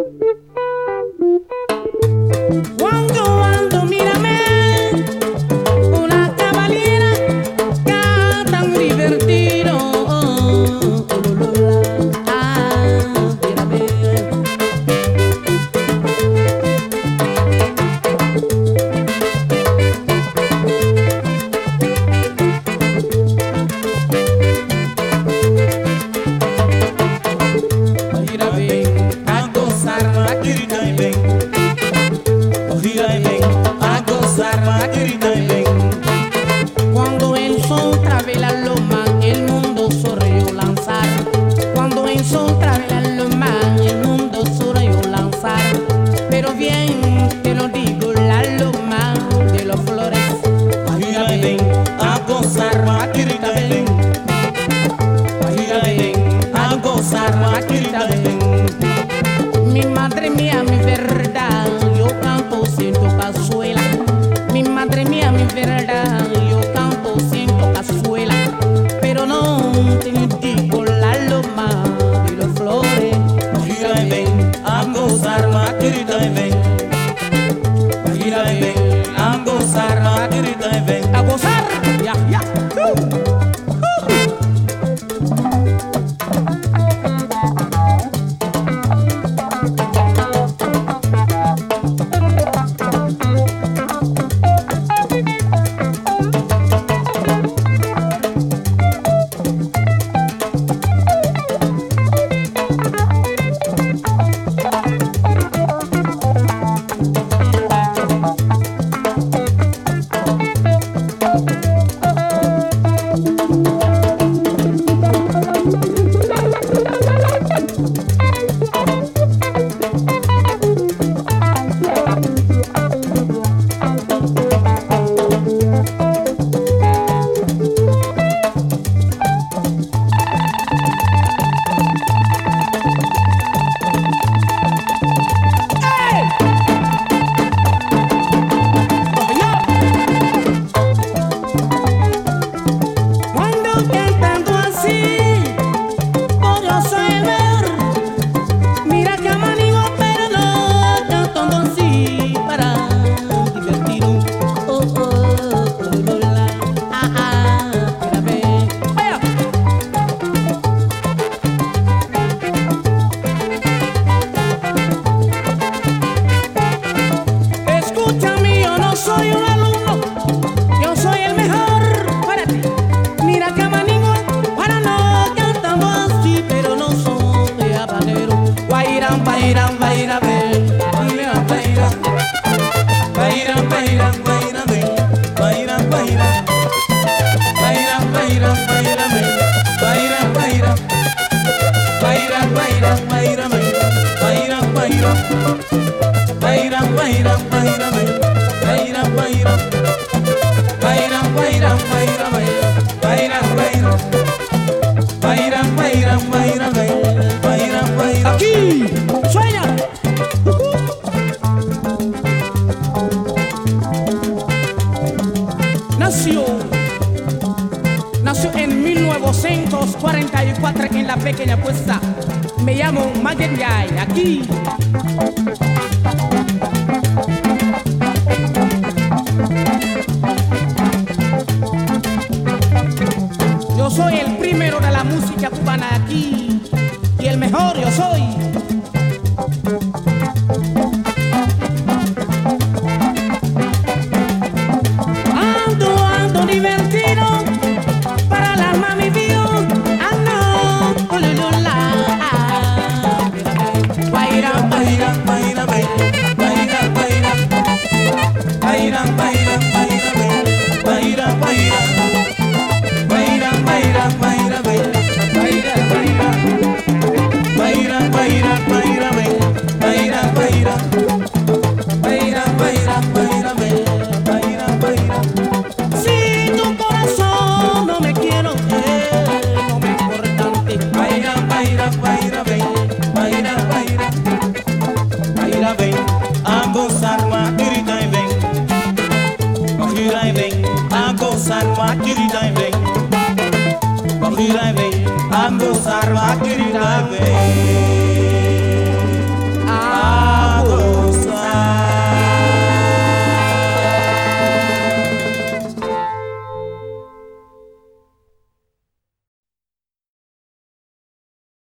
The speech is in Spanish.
Cuando ando, mírame, una caballera canta muy divertido. Mírame. Gira ven a gozar la querida y ven. Gira y ven a gozar la querida y ven. Cuando el sol trabe la loma, el mundo sorrió lanzar. Cuando el sol trabe la loma, el mundo sorrió lanzar. Pero bien te lo digo, la loma de las flores. Gira y ven a gozar la querida y ven. Gira y ven a gozar la querida y ven. Mi madre mía, mi verdad, yo canto siento cazuela. Mi madre mía, mi verdad, yo canto siento cazuela. Pero no te digo la loma de las flores. Gira y ven a gozar la querida y ven. Gira y ven a gozar la querida y ven. A gozar, ya, ya. Escúchame, yo no soy un alumno, yo soy el mejor para ti. Mira que manigo para no cantando así, pero no soy habanero. Guairán, bairan, baira, ven. Guairán, bairan, bairan, bairan, baira, ven. Bairan, bairan, bairan, bairan, baira, ven. Bairan, bairan, bairan, bairan, baira, ven. Bairan, bairan. Bairan, bairan, bairan, bairan, bairan, bairan, bairan, bairan, bairan, bairan, bairan, bairan, bairan, bairan. Aquí sueña. Nació en 1944 en la pequeña Cuesta. Me llamo Magueyay, aquí. Yo soy el primero de la música cubana aquí y el mejor yo soy. Ando divertido para el alma mi vida. Ando, ululula. Baira, baira, baira, baira, baira, baira, baira, baira, baira, baira, baira. Si tu corazón no me quiere, no me importante. Baira, baira, baira, baira, baira, baira, ven a gozar más querida y ven. Gira y ven a gozar más querida y ven. Gira y ven a gozar más querida y ven.